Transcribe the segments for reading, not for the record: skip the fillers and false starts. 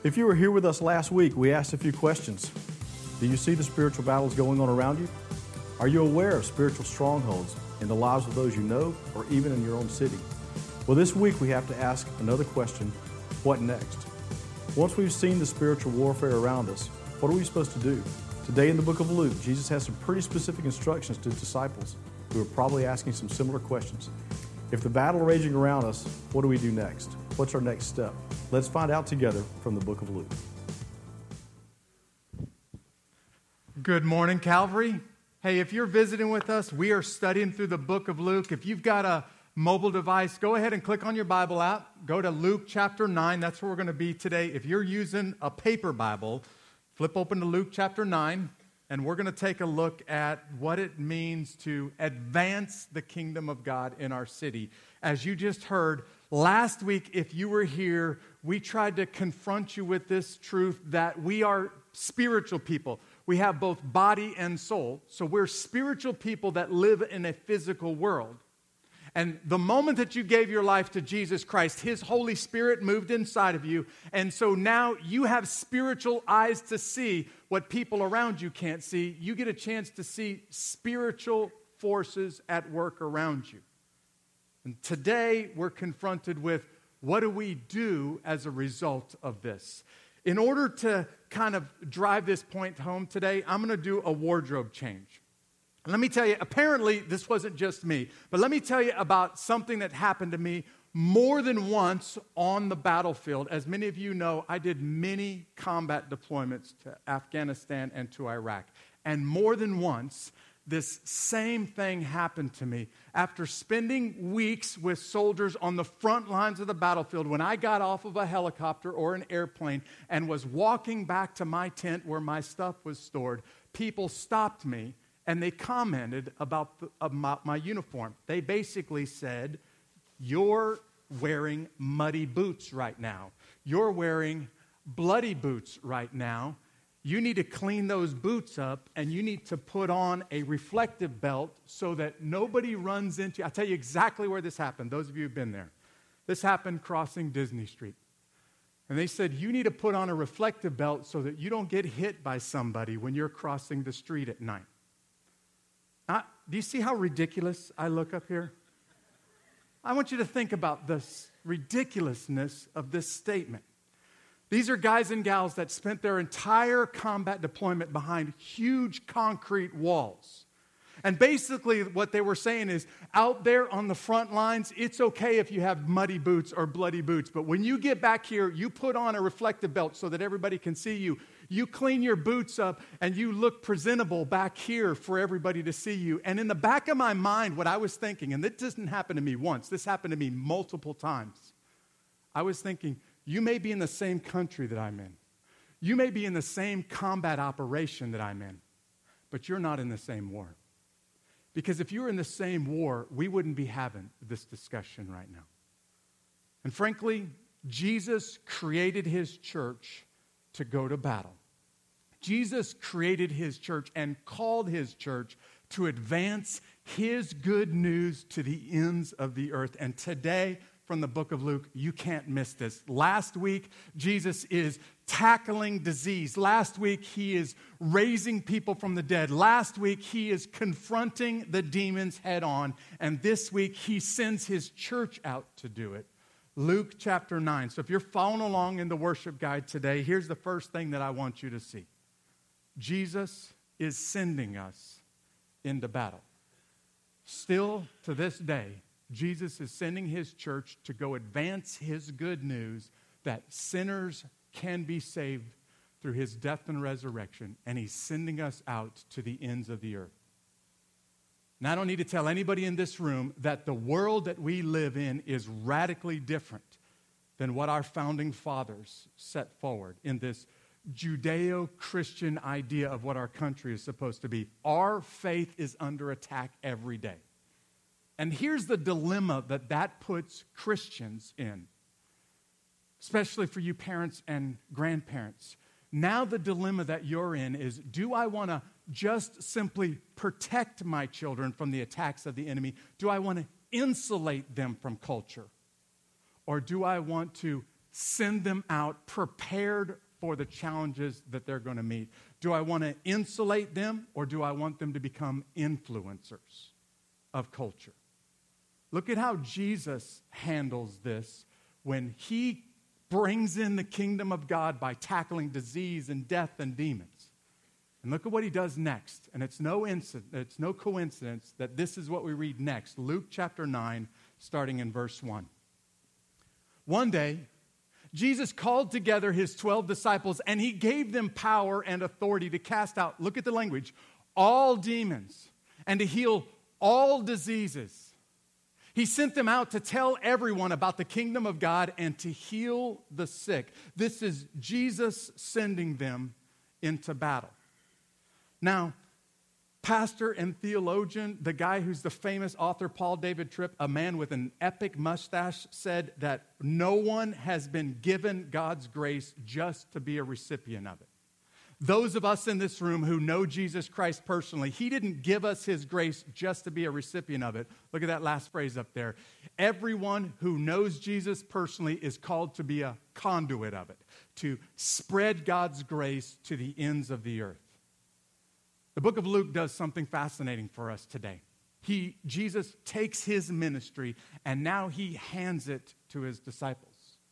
If you were here with us last week, we asked a few questions. Do you see the spiritual battles going on around you? Are you aware of spiritual strongholds in the lives of those you know or even in your own city? Well, this week we have to ask another question: what next? Once we've seen the spiritual warfare around us, what are we supposed to do? Today in the book of Luke, Jesus has some pretty specific instructions to disciples who are probably asking some similar questions. If the battle raging around us, what do we do next? What's our next step? Let's find out together from the book of Luke. Good morning, Calvary. Hey, if you're visiting with us, we are studying through the book of Luke. If you've got a mobile device, go ahead and click on your Bible app. Go to Luke chapter 9. That's where we're going to be today. If you're using a paper Bible, flip open to Luke chapter 9, and we're going to take a look at what it means to advance the kingdom of God in our city. As you just heard, last week, if you were here, we tried to confront you with this truth that we are spiritual people. We have both body and soul. So we're spiritual people that live in a physical world. And the moment that you gave your life to Jesus Christ, His Holy Spirit moved inside of you. And so now you have spiritual eyes to see what people around you can't see. You get a chance to see spiritual forces at work around you. And today we're confronted with, what do we do as a result of this? In order to kind of drive this point home today, I'm going to do a wardrobe change. Let me tell you, apparently this wasn't just me, but let me tell you about something that happened to me more than once on the battlefield. As many of you know, I did many combat deployments to Afghanistan and to Iraq. And more than once, this same thing happened to me. After spending weeks with soldiers on the front lines of the battlefield, when I got off of a helicopter or an airplane and was walking back to my tent where my stuff was stored, people stopped me and they commented about my uniform. They basically said, "You're wearing muddy boots right now. You're wearing bloody boots right now. You need to clean those boots up, and you need to put on a reflective belt so that nobody runs into you." I'll tell you exactly where this happened. Those of you who've been there. This happened crossing Disney Street. And they said, you need to put on a reflective belt so that you don't get hit by somebody when you're crossing the street at night. Do you see how ridiculous I look up here? I want you to think about this ridiculousness of this statement. These are guys and gals that spent their entire combat deployment behind huge concrete walls. And basically what they were saying is, out there on the front lines, it's okay if you have muddy boots or bloody boots, but when you get back here, you put on a reflective belt so that everybody can see you. You clean your boots up and you look presentable back here for everybody to see you. And in the back of my mind, what I was thinking, and this didn't happen to me once, this happened to me multiple times. I was thinking, you may be in the same country that I'm in. You may be in the same combat operation that I'm in, but you're not in the same war. Because if you were in the same war, we wouldn't be having this discussion right now. And frankly, Jesus created His church to go to battle. Jesus created His church and called His church to advance His good news to the ends of the earth. And today, from the book of Luke, you can't miss this. Last week, Jesus is tackling disease. Last week, He is raising people from the dead. Last week, He is confronting the demons head on. And this week, He sends His church out to do it. Luke chapter 9. So if you're following along in the worship guide today, here's the first thing that I want you to see. Jesus is sending us into battle. Still to this day, Jesus is sending His church to go advance His good news that sinners can be saved through His death and resurrection, and He's sending us out to the ends of the earth. Now, I don't need to tell anybody in this room that the world that we live in is radically different than what our founding fathers set forward in this Judeo-Christian idea of what our country is supposed to be. Our faith is under attack every day. And here's the dilemma that puts Christians in, especially for you parents and grandparents. Now the dilemma that you're in is, do I want to just simply protect my children from the attacks of the enemy? Do I want to insulate them from culture? Or do I want to send them out prepared for the challenges that they're going to meet? Do I want to insulate them, or do I want them to become influencers of culture? Look at how Jesus handles this when he brings in the kingdom of God by tackling disease and death and demons. And look at what he does next. And it's no coincidence that this is what we read next. Luke chapter 9, starting in verse 1. One day, Jesus called together his 12 disciples, and he gave them power and authority to cast out, look at the language, all demons, and to heal all diseases. He sent them out to tell everyone about the kingdom of God and to heal the sick. This is Jesus sending them into battle. Now, pastor and theologian, the guy who's the famous author Paul David Tripp, a man with an epic mustache, said that no one has been given God's grace just to be a recipient of it. Those of us in this room who know Jesus Christ personally, he didn't give us his grace just to be a recipient of it. Look at that last phrase up there. Everyone who knows Jesus personally is called to be a conduit of it, to spread God's grace to the ends of the earth. The book of Luke does something fascinating for us today. Jesus takes his ministry and now he hands it to his disciples.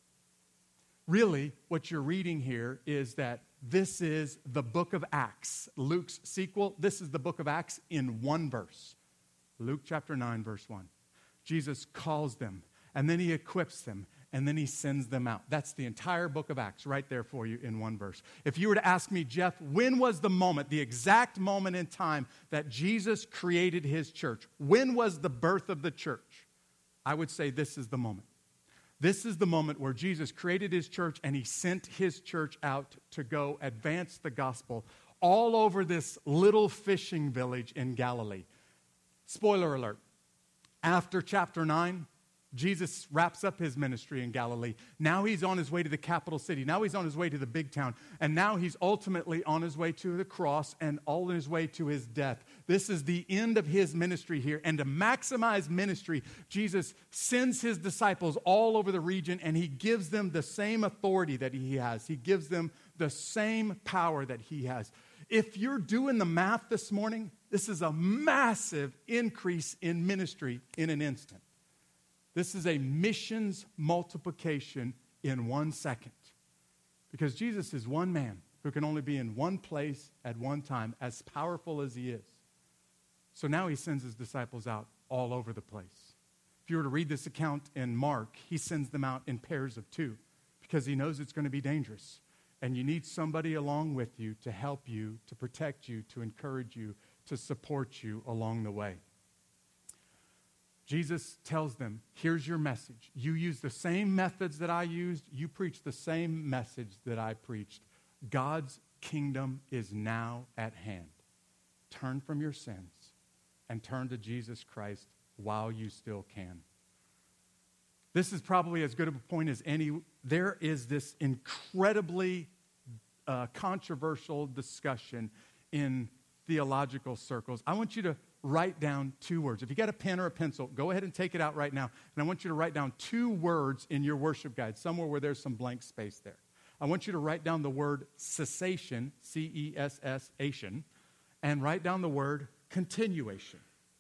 Really, what you're reading here is that this is the book of Acts, Luke's sequel. This is the book of Acts in one verse. Luke chapter 9, verse 1. Jesus calls them, and then he equips them, and then he sends them out. That's the entire book of Acts right there for you in one verse. If you were to ask me, Jeff, when was the moment, the exact moment in time that Jesus created his church? When was the birth of the church? I would say this is the moment. This is the moment where Jesus created his church and he sent his church out to go advance the gospel all over this little fishing village in Galilee. Spoiler alert, after chapter 9, Jesus wraps up his ministry in Galilee. Now he's on his way to the capital city. Now he's on his way to the big town. And now he's ultimately on his way to the cross and on his way to his death. This is the end of his ministry here. And to maximize ministry, Jesus sends his disciples all over the region and he gives them the same authority that he has. He gives them the same power that he has. If you're doing the math this morning, this is a massive increase in ministry in an instant. This is a missions multiplication in 1 second. Because Jesus is one man who can only be in one place at one time, as powerful as he is. So now he sends his disciples out all over the place. If you were to read this account in Mark, he sends them out in pairs of 2 because he knows it's going to be dangerous. And you need somebody along with you to help you, to protect you, to encourage you, to support you along the way. Jesus tells them, here's your message. You use the same methods that I used. You preach the same message that I preached. God's kingdom is now at hand. Turn from your sins and turn to Jesus Christ while you still can. This is probably as good of a point as any. There is this incredibly controversial discussion in theological circles. I want you to write down 2 words. If you got a pen or a pencil, go ahead and take it out right now. And I want you to write down 2 words in your worship guide, somewhere where there's some blank space there. I want you to write down the word cessation, C-E-S-S-ation, and write down the word continuation.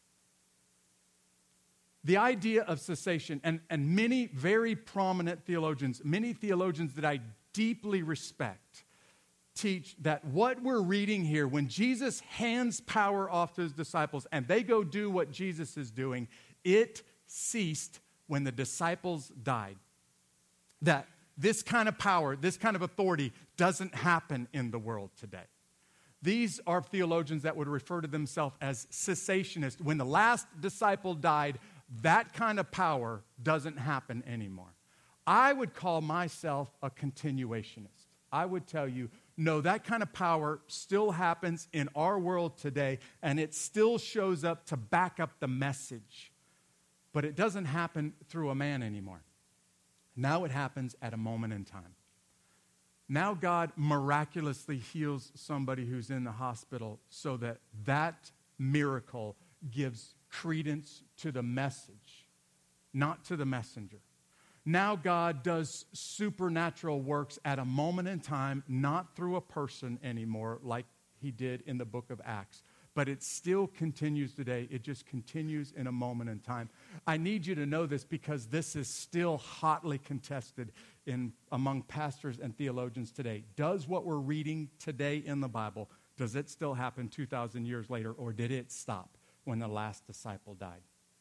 The idea of cessation, and many very prominent theologians, many theologians that I deeply respect, teach that what we're reading here, when Jesus hands power off to his disciples and they go do what Jesus is doing, it ceased when the disciples died. That this kind of power, this kind of authority doesn't happen in the world today. These are theologians that would refer to themselves as cessationists. When the last disciple died, that kind of power doesn't happen anymore. I would call myself a continuationist. I would tell you, no, that kind of power still happens in our world today, and it still shows up to back up the message. But it doesn't happen through a man anymore. Now it happens at a moment in time. Now God miraculously heals somebody who's in the hospital so that that miracle gives credence to the message, not to the messenger. Now God does supernatural works at a moment in time, not through a person anymore like he did in the book of Acts. But it still continues today. It just continues in a moment in time. I need you to know this because this is still hotly contested among pastors and theologians today. Does what we're reading today in the Bible, does it still happen 2,000 years later, or did it stop when the last disciple died?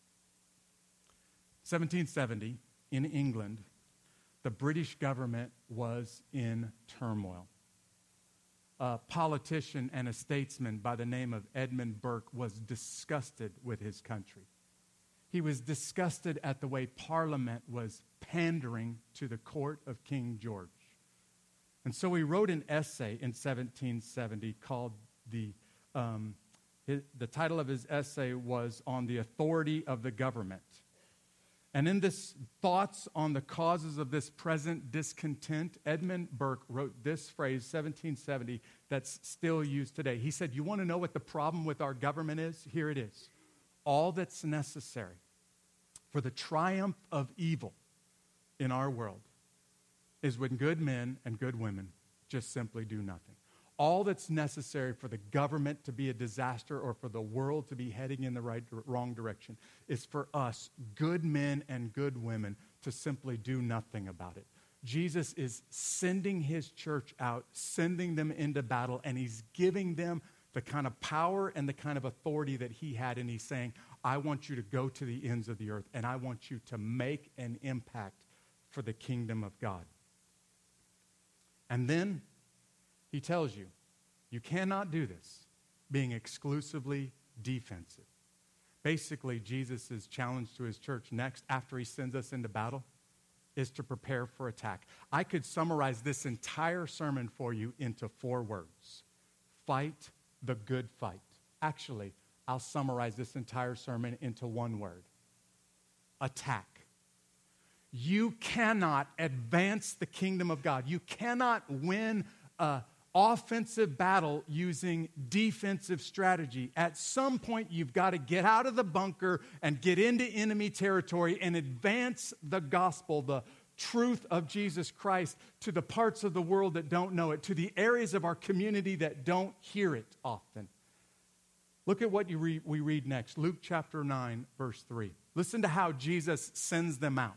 1770, in England, the British government was in turmoil. A politician and a statesman by the name of Edmund Burke was disgusted with his country. He was disgusted at the way Parliament was pandering to the court of King George. And so he wrote an essay in 1770 called the title of his essay was On the Authority of the Government. And in this thoughts on the causes of this present discontent, Edmund Burke wrote this phrase, 1770, that's still used today. He said, you want to know what the problem with our government is? Here it is. All that's necessary for the triumph of evil in our world is when good men and good women just simply do nothing. All that's necessary for the government to be a disaster or for the world to be heading in the wrong direction is for us, good men and good women, to simply do nothing about it. Jesus is sending his church out, sending them into battle, and he's giving them the kind of power and the kind of authority that he had, and he's saying, I want you to go to the ends of the earth, and I want you to make an impact for the kingdom of God. And then he tells you, you cannot do this being exclusively defensive. Basically, Jesus' challenge to his church next, after he sends us into battle, is to prepare for attack. I could summarize this entire sermon for you into 4 words. Fight the good fight. Actually, I'll summarize this entire sermon into 1 word. Attack. You cannot advance the kingdom of God. You cannot win an offensive battle using defensive strategy. At some point, you've got to get out of the bunker and get into enemy territory and advance the gospel, the truth of Jesus Christ, to the parts of the world that don't know it, to the areas of our community that don't hear it often. Look at what we read next. Luke chapter 9, verse 3. Listen to how Jesus sends them out.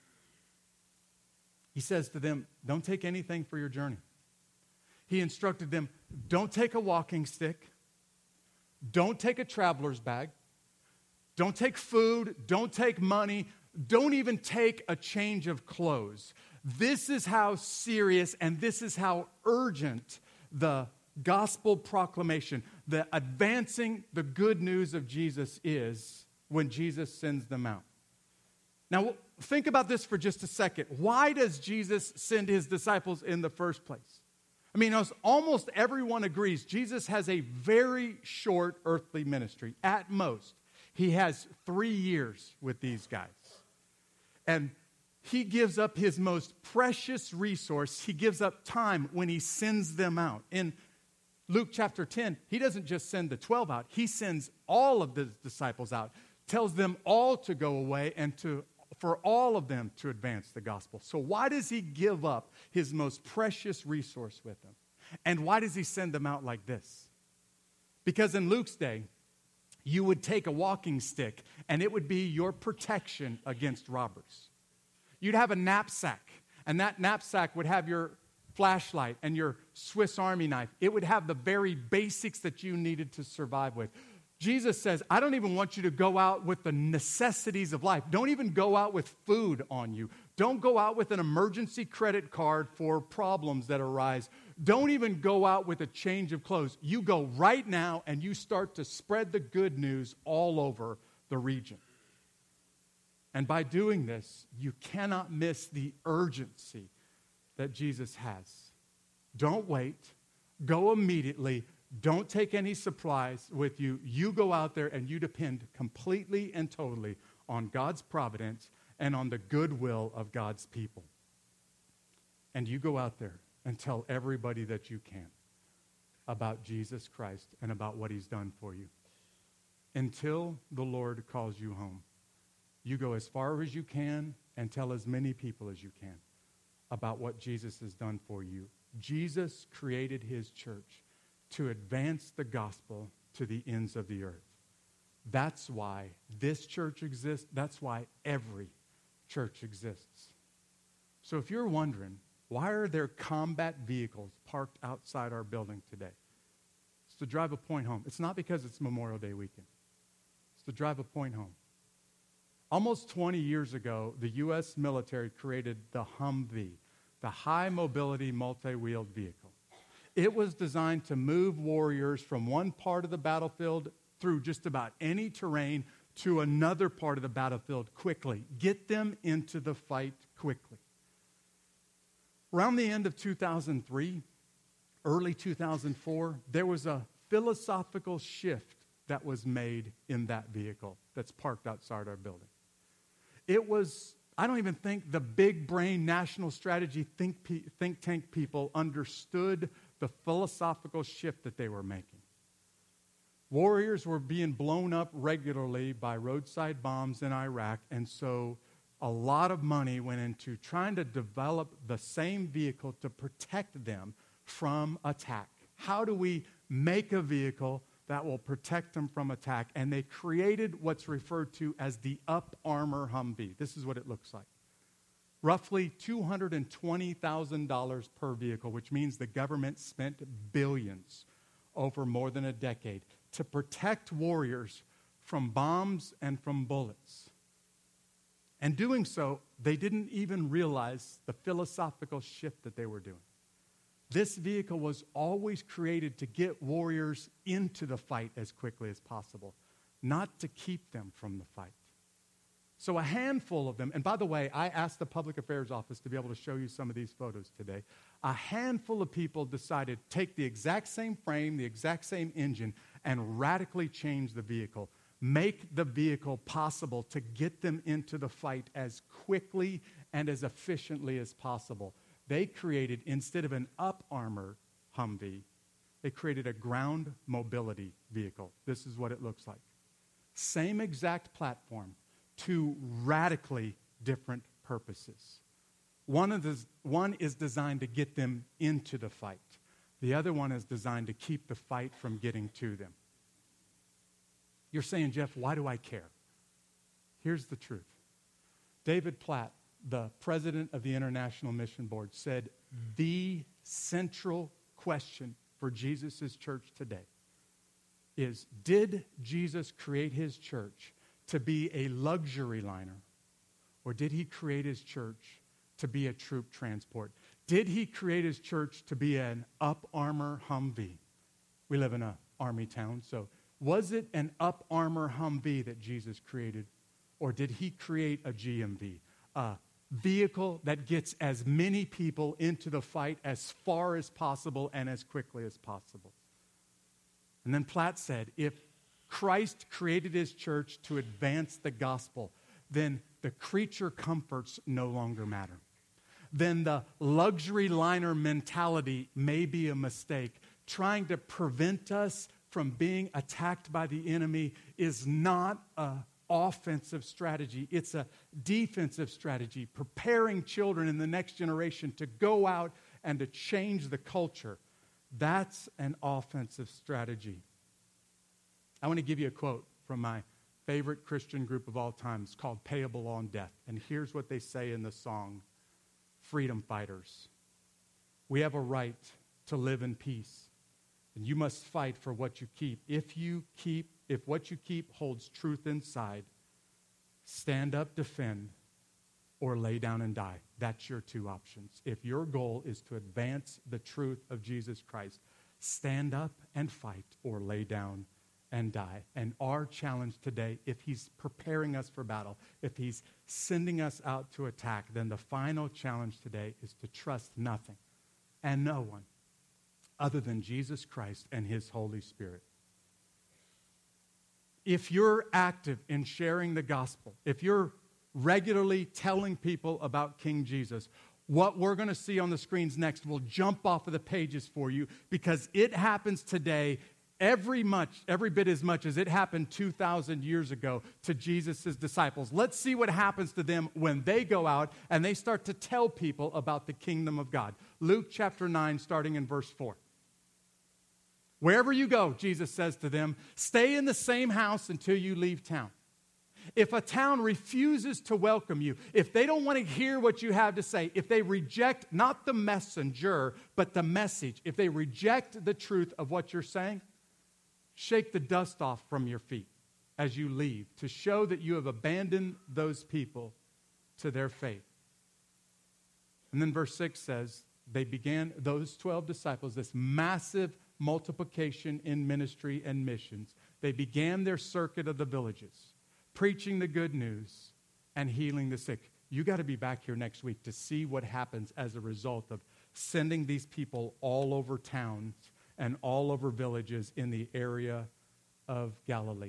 He says to them, don't take anything for your journey. He instructed them, don't take a walking stick. Don't take a traveler's bag. Don't take food. Don't take money. Don't even take a change of clothes. This is how serious and this is how urgent the gospel proclamation, the advancing the good news of Jesus is when Jesus sends them out. Now, think about this for just a second. Why does Jesus send his disciples in the first place? I mean, almost everyone agrees Jesus has a very short earthly ministry. At most, he has 3 years with these guys. And he gives up his most precious resource. He gives up time when he sends them out. In Luke chapter 10, he doesn't just send the 12 out. He sends all of the disciples out, tells them all to go away and for all of them to advance the gospel. So why does he give up his most precious resource with them? And why does he send them out like this? Because in Luke's day, you would take a walking stick and it would be your protection against robbers. You'd have a knapsack, and that knapsack would have your flashlight and your Swiss Army knife. It would have the very basics that you needed to survive with. Jesus says, I don't even want you to go out with the necessities of life. Don't even go out with food on you. Don't go out with an emergency credit card for problems that arise. Don't even go out with a change of clothes. You go right now and you start to spread the good news all over the region. And by doing this, you cannot miss the urgency that Jesus has. Don't wait. Go immediately. Don't take any supplies with you. You go out there and you depend completely and totally on God's providence and on the goodwill of God's people. And you go out there and tell everybody that you can about Jesus Christ and about what he's done for you until the Lord calls you home. You go as far as you can and tell as many people as you can about what Jesus has done for you. Jesus created his church to advance the gospel to the ends of the earth. That's why this church exists. That's why every church exists. So if you're wondering, why are there combat vehicles parked outside our building today? It's to drive a point home. It's not because it's Memorial Day weekend. It's to drive a point home. Almost 20 years ago, the U.S. military created the Humvee, the high mobility multi-wheeled vehicle. It was designed to move warriors from one part of the battlefield through just about any terrain to another part of the battlefield quickly. Get them into the fight quickly. Around the end of 2003, early 2004, there was a philosophical shift that was made in that vehicle that's parked outside our building. It was, I don't even think the big brain national strategy think tank people understood the philosophical shift that they were making. Warriors were being blown up regularly by roadside bombs in Iraq, and so a lot of money went into trying to develop the same vehicle to protect them from attack. How do we make a vehicle that will protect them from attack? And they created what's referred to as the Up Armor Humvee. This is what it looks like. Roughly $220,000 per vehicle, which means the government spent billions over more than a decade to protect warriors from bombs and from bullets. And doing so, they didn't even realize the philosophical shift that they were doing. This vehicle was always created to get warriors into the fight as quickly as possible, not to keep them from the fight. So a handful of them, and by the way, I asked the Public Affairs Office to be able to show you some of these photos today. A handful of people decided to take the exact same frame, the exact same engine, and radically change the vehicle. Make the vehicle possible to get them into the fight as quickly and as efficiently as possible. They created, instead of an Up Armor Humvee, they created a ground mobility vehicle. This is what it looks like. Same exact platform, two radically different purposes. One is designed to get them into the fight. The other one is designed to keep the fight from getting to them. You're saying, Jeff, why do I care? Here's the truth. David Platt, the president of the International Mission Board, said the central question for Jesus' church today is, did Jesus create his church to be a luxury liner, or did he create his church to be a troop transport? Did he create his church to be an Up Armor Humvee? We live in an army town, so was it an Up Armor Humvee that Jesus created, or did he create a GMV, a vehicle that gets as many people into the fight as far as possible and as quickly as possible? And then Platt said, if Christ created his church to advance the gospel, then the creature comforts no longer matter. Then the luxury liner mentality may be a mistake. Trying to prevent us from being attacked by the enemy is not an offensive strategy. It's a defensive strategy, preparing children in the next generation to go out and to change the culture. That's an offensive strategy. I want to give you a quote from my favorite Christian group of all time. It's called Payable on Death. And here's what they say in the song, Freedom Fighters. We have a right to live in peace, and you must fight for what you keep. If what you keep holds truth inside, stand up, defend, or lay down and die. That's your two options. If your goal is to advance the truth of Jesus Christ, stand up and fight, or lay down and die. And our challenge today, if he's preparing us for battle, if he's sending us out to attack, then the final challenge today is to trust nothing and no one other than Jesus Christ and his Holy Spirit. If you're active in sharing the gospel, if you're regularly telling people about King Jesus, what we're going to see on the screens next will jump off of the pages for you, because it happens today every bit as much as it happened 2,000 years ago to Jesus' disciples. Let's see what happens to them when they go out and they start to tell people about the kingdom of God. Luke chapter 9, starting in verse 4. Wherever you go, Jesus says to them, stay in the same house until you leave town. If a town refuses to welcome you, if they don't want to hear what you have to say, if they reject not the messenger, but the message, if they reject the truth of what you're saying, shake the dust off from your feet as you leave to show that you have abandoned those people to their fate. And then verse 6 says, they began, those 12 disciples, this massive multiplication in ministry and missions. They began their circuit of the villages, preaching the good news and healing the sick. You got to be back here next week to see what happens as a result of sending these people all over towns and all over villages in the area of Galilee.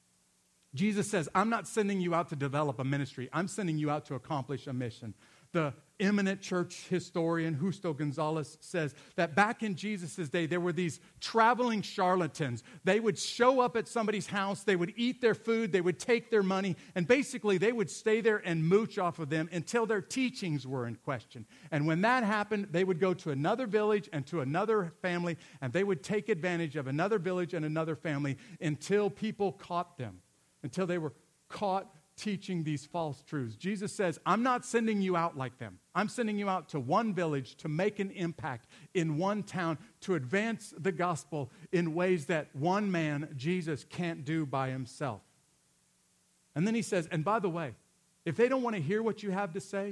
Jesus says, I'm not sending you out to develop a ministry. I'm sending you out to accomplish a mission. The eminent church historian Justo Gonzalez says that back in Jesus' day, there were these traveling charlatans. They would show up at somebody's house, they would eat their food, they would take their money, and basically they would stay there and mooch off of them until their teachings were in question. And when that happened, they would go to another village and to another family, and they would take advantage of another village and another family until people caught them, until they were caught teaching these false truths. Jesus says, I'm not sending you out like them. I'm sending you out to one village to make an impact in one town to advance the gospel in ways that one man, Jesus, can't do by himself. And then he says, and by the way, if they don't want to hear what you have to say,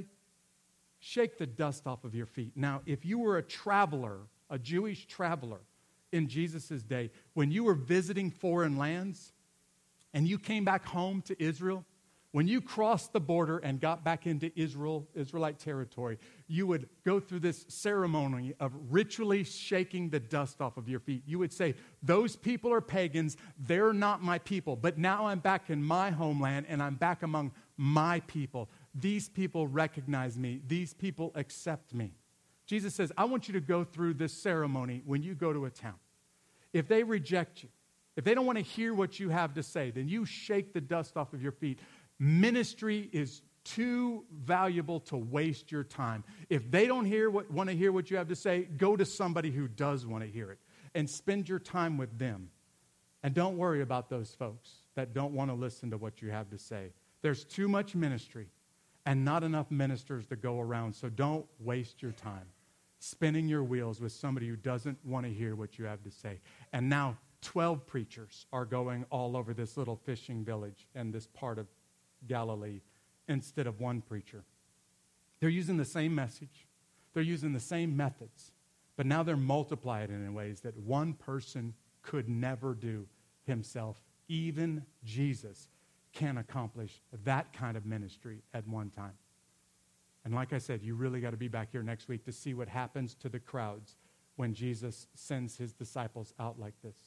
shake the dust off of your feet. Now, if you were a traveler, a Jewish traveler in Jesus' day, when you were visiting foreign lands and you came back home to Israel, when you crossed the border and got back into Israelite territory, you would go through this ceremony of ritually shaking the dust off of your feet. You would say, those people are pagans, they're not my people, but now I'm back in my homeland and I'm back among my people. These people recognize me. These people accept me. Jesus says, I want you to go through this ceremony when you go to a town. If they reject you, if they don't want to hear what you have to say, then you shake the dust off of your feet. Ministry is too valuable to waste your time. If they don't want to hear what you have to say, go to somebody who does want to hear it and spend your time with them. And don't worry about those folks that don't want to listen to what you have to say. There's too much ministry and not enough ministers to go around, so don't waste your time spinning your wheels with somebody who doesn't want to hear what you have to say. And now 12 preachers are going all over this little fishing village and this part of Galilee instead of one preacher. They're using the same message. They're using the same methods. But now they're multiplying it in ways that one person could never do himself. Even Jesus can accomplish that kind of ministry at one time. And like I said, you really got to be back here next week to see what happens to the crowds when Jesus sends his disciples out like this.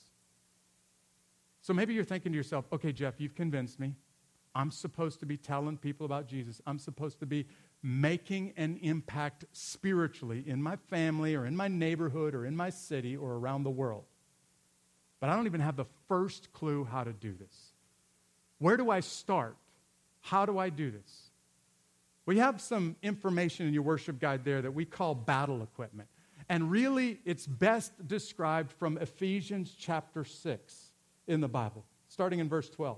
So maybe you're thinking to yourself, okay, Jeff, you've convinced me. I'm supposed to be telling people about Jesus. I'm supposed to be making an impact spiritually in my family or in my neighborhood or in my city or around the world. But I don't even have the first clue how to do this. Where do I start? How do I do this? We have some information in your worship guide there that we call battle equipment. And really, it's best described from Ephesians chapter 6 in the Bible, starting in verse 12.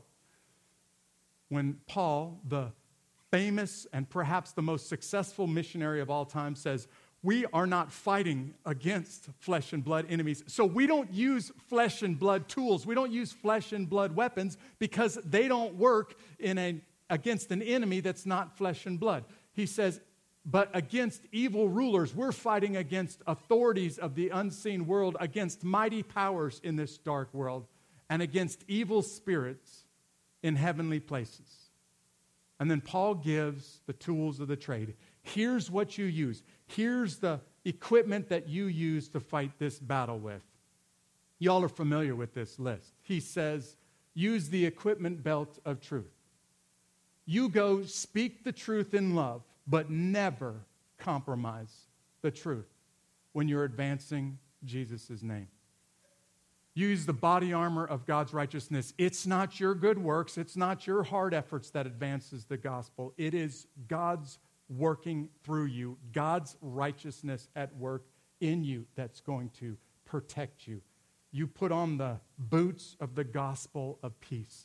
When Paul, the famous and perhaps the most successful missionary of all time, says, we are not fighting against flesh and blood enemies. So we don't use flesh and blood tools. We don't use flesh and blood weapons because they don't work against an enemy that's not flesh and blood. He says, but against evil rulers, we're fighting against authorities of the unseen world, against mighty powers in this dark world, and against evil spirits in heavenly places. And then Paul gives the tools of the trade. Here's what you use. Here's the equipment that you use to fight this battle with. Y'all are familiar with this list. He says, use the equipment belt of truth. You go speak the truth in love, but never compromise the truth when you're advancing Jesus' name. Use the body armor of God's righteousness. It's not your good works. It's not your hard efforts that advances the gospel. It is God's working through you, God's righteousness at work in you that's going to protect you. You put on the boots of the gospel of peace.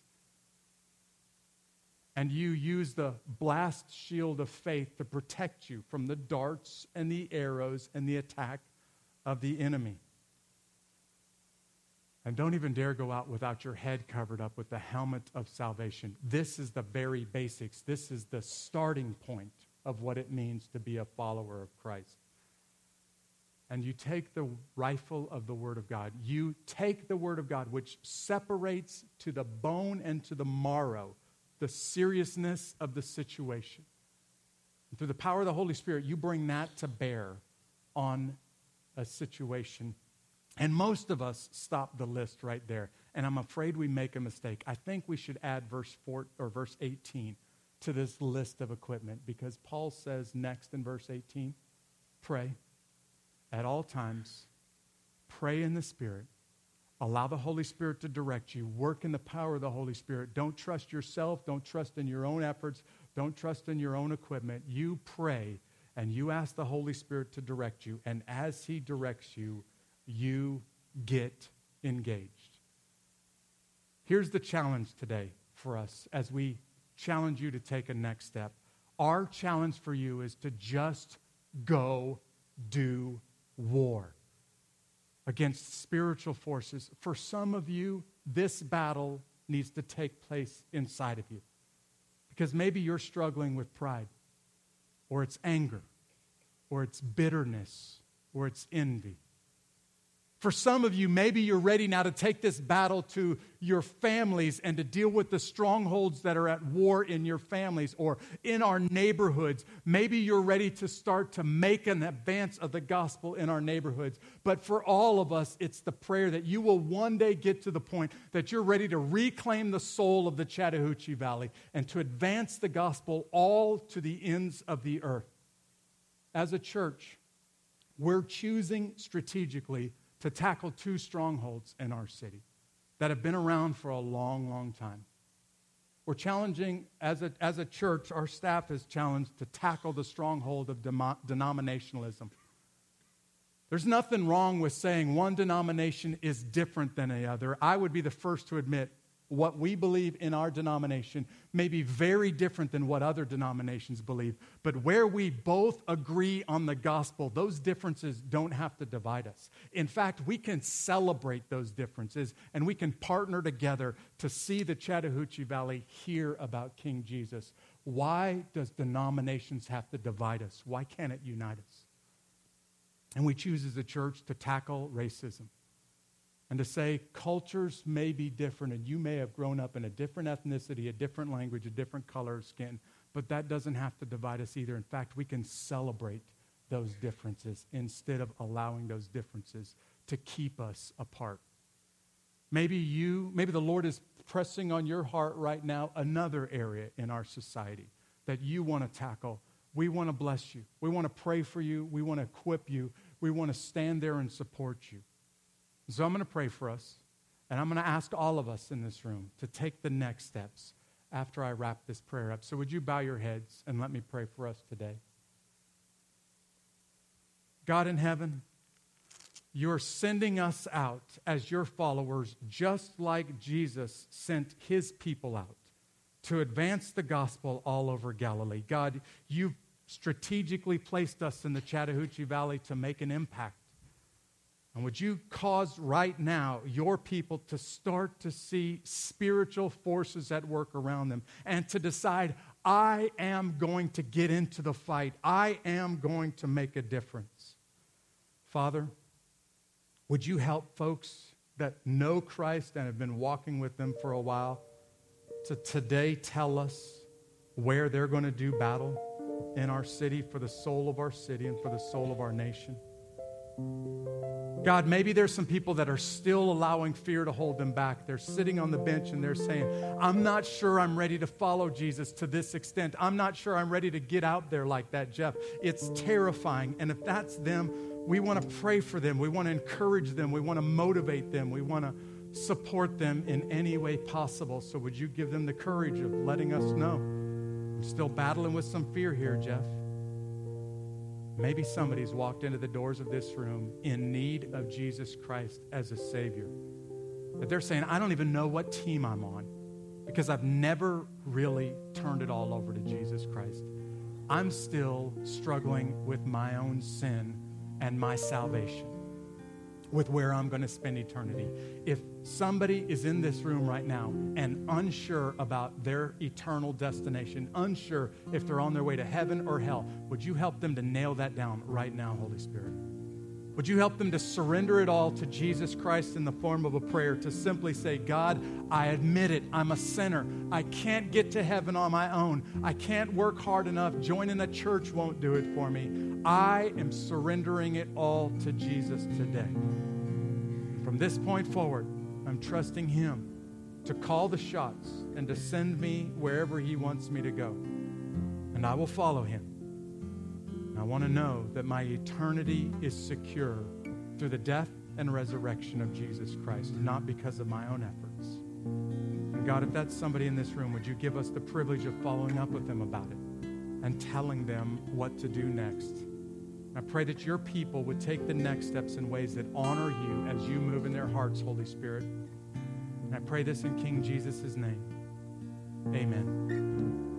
And you use the blast shield of faith to protect you from the darts and the arrows and the attack of the enemy. And don't even dare go out without your head covered up with the helmet of salvation. This is the very basics. This is the starting point of what it means to be a follower of Christ. And you take the rifle of the Word of God. You take the Word of God, which separates to the bone and to the marrow the seriousness of the situation. And through the power of the Holy Spirit, you bring that to bear on a situation. And most of us stop the list right there. And I'm afraid we make a mistake. I think we should add verse 18 to this list of equipment, because Paul says next in verse 18, pray at all times, pray in the Spirit, allow the Holy Spirit to direct you, work in the power of the Holy Spirit. Don't trust yourself, don't trust in your own efforts, don't trust in your own equipment. You pray and you ask the Holy Spirit to direct you, and as He directs you, you get engaged. Here's the challenge today for us as we challenge you to take a next step. Our challenge for you is to just go do war against spiritual forces. For some of you, this battle needs to take place inside of you, because maybe you're struggling with pride, or it's anger, or it's bitterness, or it's envy. For some of you, maybe you're ready now to take this battle to your families and to deal with the strongholds that are at war in your families or in our neighborhoods. Maybe you're ready to start to make an advance of the gospel in our neighborhoods. But for all of us, it's the prayer that you will one day get to the point that you're ready to reclaim the soul of the Chattahoochee Valley and to advance the gospel all to the ends of the earth. As a church, we're choosing strategically to tackle two strongholds in our city that have been around for a long, long time. We're challenging, as a church, our staff is challenged to tackle the stronghold of denominationalism. There's nothing wrong with saying one denomination is different than the other. I would be the first to admit what we believe in our denomination may be very different than what other denominations believe. But where we both agree on the gospel, those differences don't have to divide us. In fact, we can celebrate those differences, and we can partner together to see the Chattahoochee Valley hear about King Jesus. Why does denominations have to divide us? Why can't it unite us? And we choose as a church to tackle racism. And to say cultures may be different, and you may have grown up in a different ethnicity, a different language, a different color of skin, but that doesn't have to divide us either. In fact, we can celebrate those differences instead of allowing those differences to keep us apart. Maybe the Lord is pressing on your heart right now another area in our society that you want to tackle. We want to bless you. We want to pray for you. We want to equip you. We want to stand there and support you. So I'm going to pray for us, and I'm going to ask all of us in this room to take the next steps after I wrap this prayer up. So would you bow your heads and let me pray for us today? God in heaven, you're sending us out as your followers, just like Jesus sent his people out to advance the gospel all over Galilee. God, you've strategically placed us in the Chattahoochee Valley to make an impact. And would you cause right now your people to start to see spiritual forces at work around them and to decide, I am going to get into the fight. I am going to make a difference. Father, would you help folks that know Christ and have been walking with them for a while to today tell us where they're going to do battle in our city for the soul of our city and for the soul of our nation? God, maybe there's some people that are still allowing fear to hold them back. They're sitting on the bench and they're saying, I'm not sure I'm ready to follow Jesus to this extent. I'm not sure I'm ready to get out there like that, Jeff. It's terrifying. And if that's them, we want to pray for them. We want to encourage them. We want to motivate them. We want to support them in any way possible. So would you give them the courage of letting us know? I'm still battling with some fear here, Jeff. Maybe somebody's walked into the doors of this room in need of Jesus Christ as a Savior. But they're saying, I don't even know what team I'm on because I've never really turned it all over to Jesus Christ. I'm still struggling with my own sin and my salvation, with where I'm going to spend eternity. If somebody is in this room right now and unsure about their eternal destination, unsure if they're on their way to heaven or hell, would you help them to nail that down right now, Holy Spirit? Would you help them to surrender it all to Jesus Christ in the form of a prayer, to simply say, God, I admit it. I'm a sinner. I can't get to heaven on my own. I can't work hard enough. Joining a church won't do it for me. I am surrendering it all to Jesus today. From this point forward, I'm trusting Him to call the shots and to send me wherever He wants me to go. And I will follow Him. I want to know that my eternity is secure through the death and resurrection of Jesus Christ, not because of my own efforts. And God, if that's somebody in this room, would you give us the privilege of following up with them about it and telling them what to do next? I pray that your people would take the next steps in ways that honor you as you move in their hearts, Holy Spirit. And I pray this in King Jesus' name. Amen.